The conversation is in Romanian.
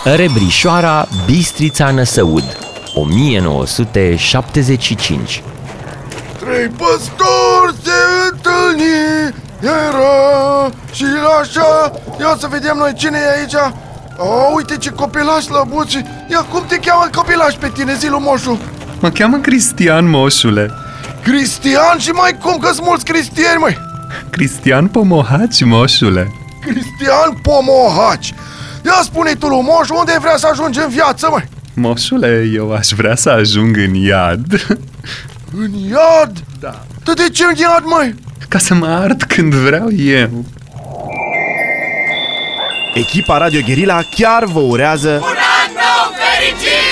Rebrișoara Bistrița Năsăud, 1975. Trei păstori se întâlni, era și așa. Ia să vedem noi cine e aici. Uite ce copilaș slăbuț. Ia, cum te cheamă copilaș pe tine, zi lui moșu? Mă cheamă Cristian, moșule. Cristian? Și mai cum, că-s mulți cristieni, măi? Cristian Pomohaci, moșule. Cristian Pomohaci. Ia spune tu lui moșu, unde vrea să ajungi în viață, măi? Moșule, eu aș vrea să ajung în iad. În iad? Da. Tu de ce în iad, măi? Ca să mă ard când vreau eu. Echipa Radio Guerilla chiar vă urează un an nou fericit!